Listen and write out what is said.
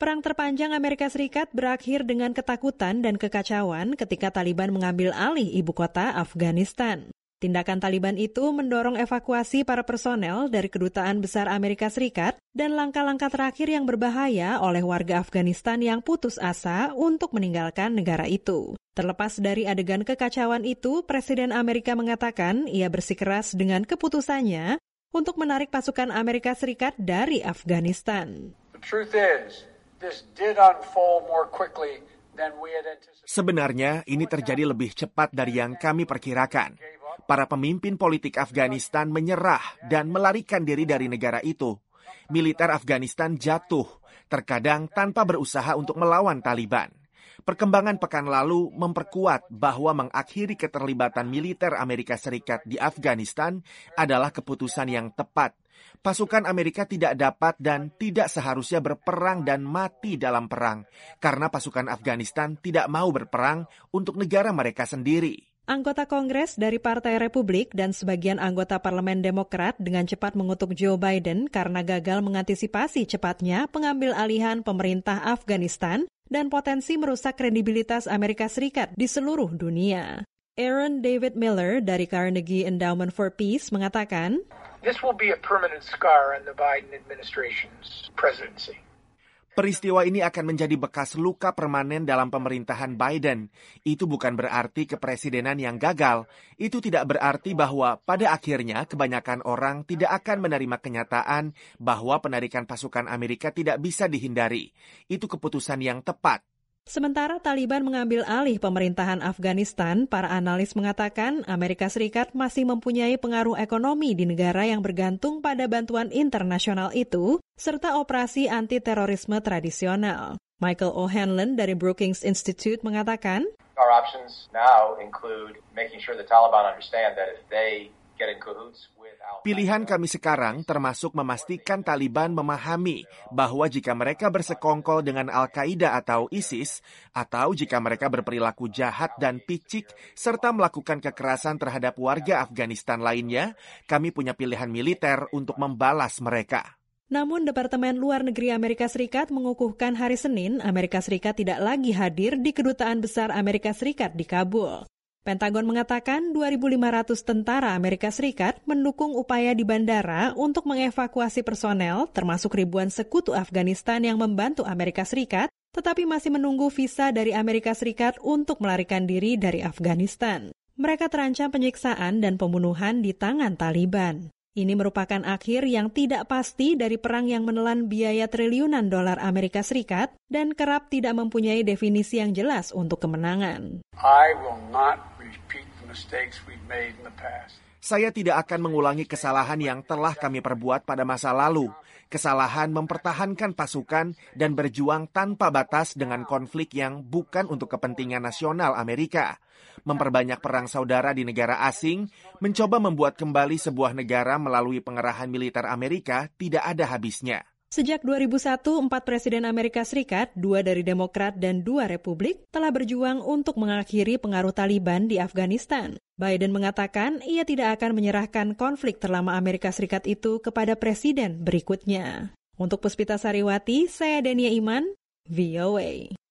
Perang terpanjang Amerika Serikat berakhir dengan ketakutan dan kekacauan ketika Taliban mengambil alih ibu kota Afghanistan. Tindakan Taliban itu mendorong evakuasi para personel dari Kedutaan Besar Amerika Serikat dan langkah-langkah terakhir yang berbahaya oleh warga Afghanistan yang putus asa untuk meninggalkan negara itu. Terlepas dari adegan kekacauan itu, Presiden Amerika mengatakan ia bersikeras dengan keputusannya untuk menarik pasukan Amerika Serikat dari Afghanistan. The truth is, this did unfold more quickly than we had anticipated. Sebenarnya ini terjadi lebih cepat dari yang kami perkirakan. Para pemimpin politik Afghanistan menyerah dan melarikan diri dari negara itu. Militer Afghanistan jatuh, terkadang tanpa berusaha untuk melawan Taliban. Perkembangan pekan lalu memperkuat bahwa mengakhiri keterlibatan militer Amerika Serikat di Afghanistan adalah keputusan yang tepat. Pasukan Amerika tidak dapat dan tidak seharusnya berperang dan mati dalam perang, karena pasukan Afghanistan tidak mau berperang untuk negara mereka sendiri. Anggota Kongres dari Partai Republik dan sebagian anggota Parlemen Demokrat dengan cepat mengutuk Joe Biden karena gagal mengantisipasi cepatnya pengambil alihan pemerintah Afghanistan dan potensi merusak kredibilitas Amerika Serikat di seluruh dunia. Aaron David Miller dari Carnegie Endowment for Peace mengatakan, This will be a permanent scar on the Biden administration's presidency. Peristiwa ini akan menjadi bekas luka permanen dalam pemerintahan Biden. Itu bukan berarti kepresidenan yang gagal. Itu tidak berarti bahwa pada akhirnya kebanyakan orang tidak akan menerima kenyataan bahwa penarikan pasukan Amerika tidak bisa dihindari. Itu keputusan yang tepat. Sementara Taliban mengambil alih pemerintahan Afghanistan, para analis mengatakan Amerika Serikat masih mempunyai pengaruh ekonomi di negara yang bergantung pada bantuan internasional itu, serta operasi anti-terorisme tradisional. Michael O'Hanlon dari Brookings Institute mengatakan, Our options now include making sure the Taliban understand that if they get in cahoots with Al-Qaeda. Pilihan kami sekarang termasuk memastikan Taliban memahami bahwa jika mereka bersekongkol dengan Al-Qaeda atau ISIS, atau jika mereka berperilaku jahat dan picik, serta melakukan kekerasan terhadap warga Afghanistan lainnya, kami punya pilihan militer untuk membalas mereka. Namun Departemen Luar Negeri Amerika Serikat mengukuhkan hari Senin Amerika Serikat tidak lagi hadir di Kedutaan Besar Amerika Serikat di Kabul. Pentagon mengatakan 2.500 tentara Amerika Serikat mendukung upaya di bandara untuk mengevakuasi personel, termasuk ribuan sekutu Afghanistan yang membantu Amerika Serikat, tetapi masih menunggu visa dari Amerika Serikat untuk melarikan diri dari Afghanistan. Mereka terancam penyiksaan dan pembunuhan di tangan Taliban. Ini merupakan akhir yang tidak pasti dari perang yang menelan biaya triliunan dolar Amerika Serikat dan kerap tidak mempunyai definisi yang jelas untuk kemenangan. I will not repeat the mistakes we've made in the past. Saya tidak akan mengulangi kesalahan yang telah kami perbuat pada masa lalu. Kesalahan mempertahankan pasukan dan berjuang tanpa batas dengan konflik yang bukan untuk kepentingan nasional Amerika. Memperbanyak perang saudara di negara asing, mencoba membuat kembali sebuah negara melalui pengerahan militer Amerika tidak ada habisnya. Sejak 2001, 4 presiden Amerika Serikat, 2 dari Demokrat dan 2 Republik, telah berjuang untuk mengakhiri pengaruh Taliban di Afghanistan. Biden mengatakan ia tidak akan menyerahkan konflik terlama Amerika Serikat itu kepada presiden berikutnya. Untuk Puspita Sariwati, saya Dania Iman, VOA.